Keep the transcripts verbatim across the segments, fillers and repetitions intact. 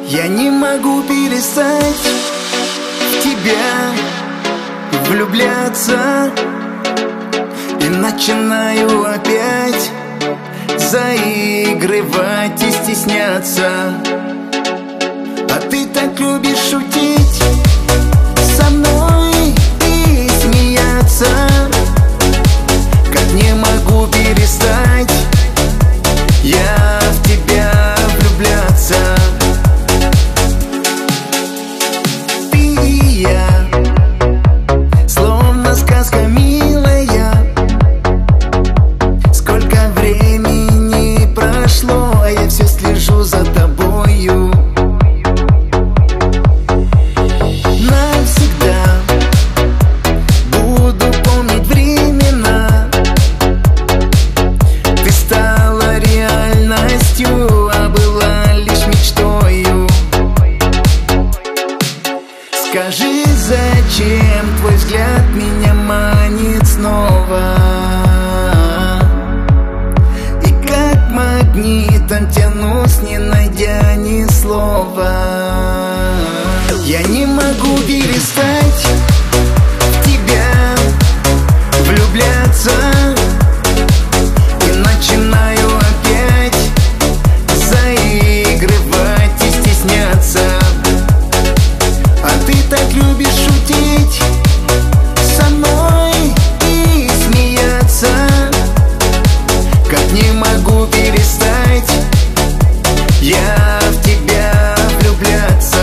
Я не могу перестать в тебя влюбляться и начинаю опять заигрывать и стесняться. А ты так любишь шутить со мной и смеяться. Как не могу перестать я в тебя влюбляться. Ты и я, словно сказка милая. Сколько времени прошло, а я все слежу за тобою. Навсегда буду помнить времена. Ты стала реальностью, а была лишь мечтою. Скажи, зачем твой взгляд меня манит снова? И как магнитом тянусь, не найдя ни слова. Я не могу перестать в тебя влюбляться и начинаю опять заигрывать и стесняться. А ты так любишь шутить со мной и смеяться. Как не могу перестать я в тебя влюбляться.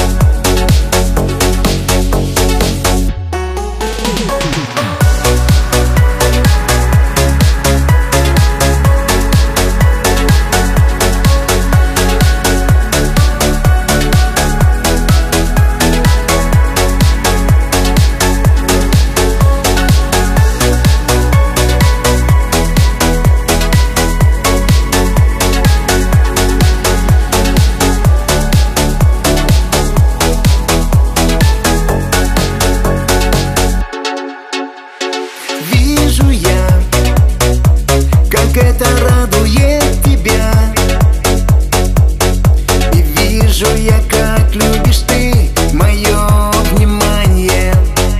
Вижу я, как это радует тебя, и вижу я, как любишь ты мое внимание.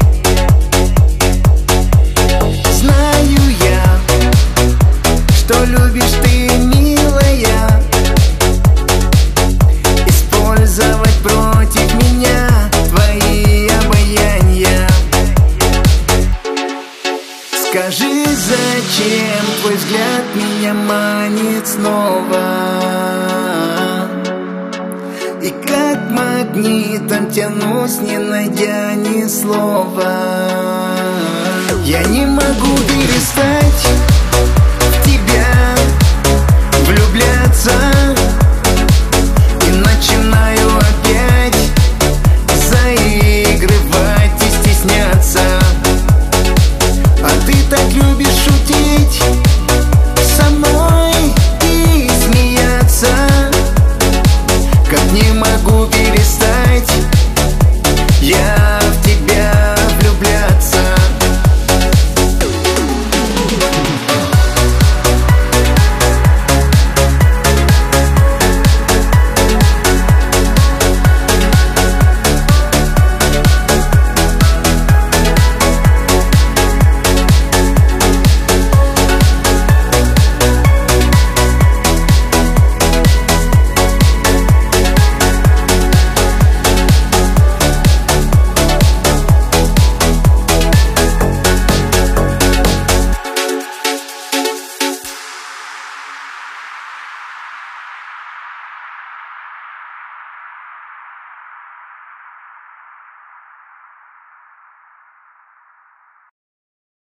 Знаю я, что любишь ты, милая, использовать против меня твои обаяния. Скажи, зачем твой взгляд меня манит снова? И как магнитом тянусь, не найдя ни слова. Я не могу перестать в тебя влюбляться.